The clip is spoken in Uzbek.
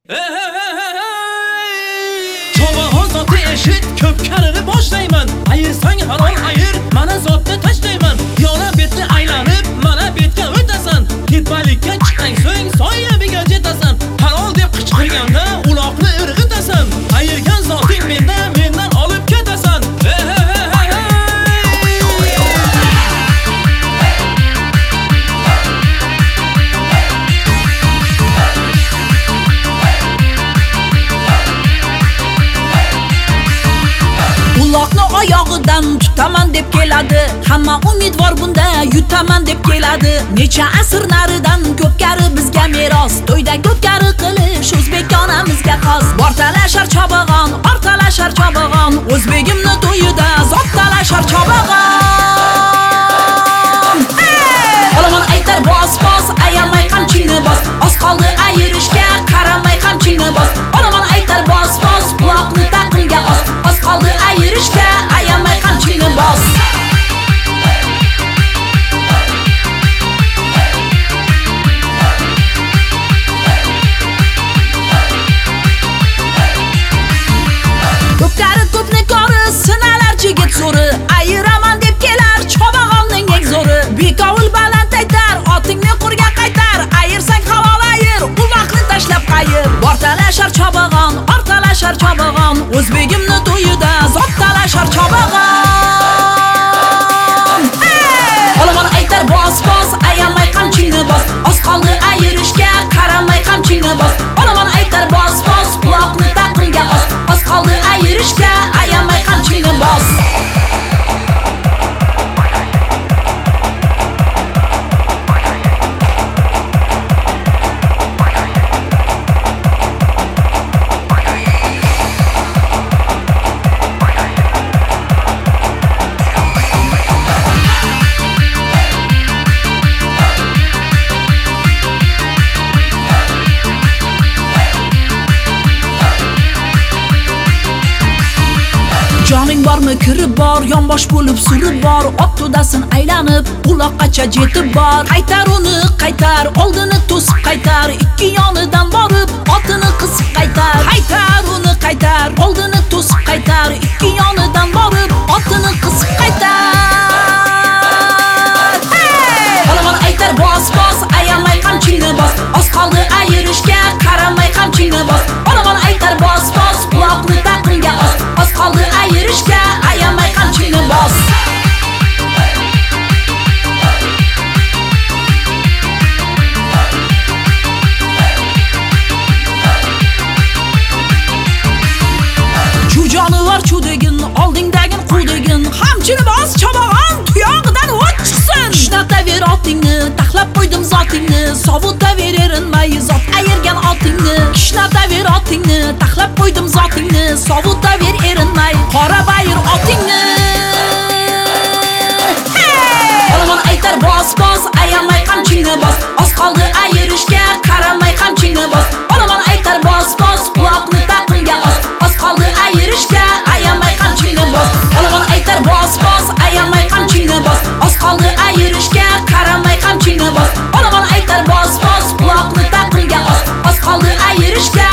Çobağın zotı eşit, köpkarını boşlayman. Ayırsan halol ayır, mana zotni tashlayman. Yana betni aylanib, mana betga o'tasan. Tepalik chiqsang so'ng soyabiga jetasan. Halol deb qichqirganda uloqni irg'itasan. Ayirgan zoting mendan olib ketasan. Uloqni oyog'idan tutaman deb keladi. Hamma umidvor bunda yutaman deb keladi. Necha asr naridan ko'pkari bizga meros. To'yda ko'pkari qilish o'zbek onamizga xos. Bor talashar chobag'on, or talashar chobag'on. O'zbegimni to'yida zot talashar chobag'on. Olaman aytar bos, ayamay qamchingni bos. Oz qoldi ayirishga, qaramay qamchingni bos. Olaman aytar bos, quloqni taqinga os. Oz qoldi ayirishga, ayamay qamchingni bos. Ko'pkari ko'pni kori, sinalar chigit zo'ri. Ayiraman deb kelar chobag'onning eng zo'ri. Bekovul baland aytar, otingni qurga qaytar. Ayirsang halol ayir, uloqni tashlab qayir. Bor talashar chobag'on, or talashar chobag'on. O'zbegimni to'yida zot talashar chobag'on. Olaman aytar bos, ayamay qamchingni bos. Oz qoldi ayirishga, qaramay qamchingni bos. Olaman aytar bos, quloqni taqinga os. Oz qoldi ayirishga, ayamay qamchingni bos. Joning bormi kirib bor, yonbosh bo'lib surib bor. Ot to'dasin aylanib, uloqqacha jetib bor. Qaytar uni, qaytar, oldini to'sib qaytar. Ikki yonidan borib, otini qisib qaytar. Qaytar uni, qaytar, oldini to'sib qaytar. Ikki yonidan borib, otini qisib qaytar. Olaman aytar bos, ayamay qamchingni bos. Oz qoldi ayirishga, qaramay qamchingni bos. Olaman aytar bos, quloqni taqinga os. Oz qoldi ayirishga, ayamay qamchingni bos. Shu jonivor chudegin, oldingdagin qudegin. Hamchini bos, chobag'on tuyog'idan o't chiqsin. Ishnataver otingni, taxlab qo'ydim zotingni. Sovutaver erinmay zot ayirgan otingni. Ishnataver otingni, taxlab qo'ydim zotingni. Sovutaver erinmay qora bayir otingni. Olaman aytar bos, ayamay qamchingni bos. Oz qoldi ayirishga, qaramay qamchingni bos. Olaman aytar bos, quloqni taqinga os. Oz qoldi ayirishga, ayamay qamchingni bos. Olaman aytar bos, ayamay qamchingni bos. Oz qoldi ayirishga, qaramay qamchingni bos. Olaman aytar bos, quloqni taqinga os. Oz qoldi ayirishga,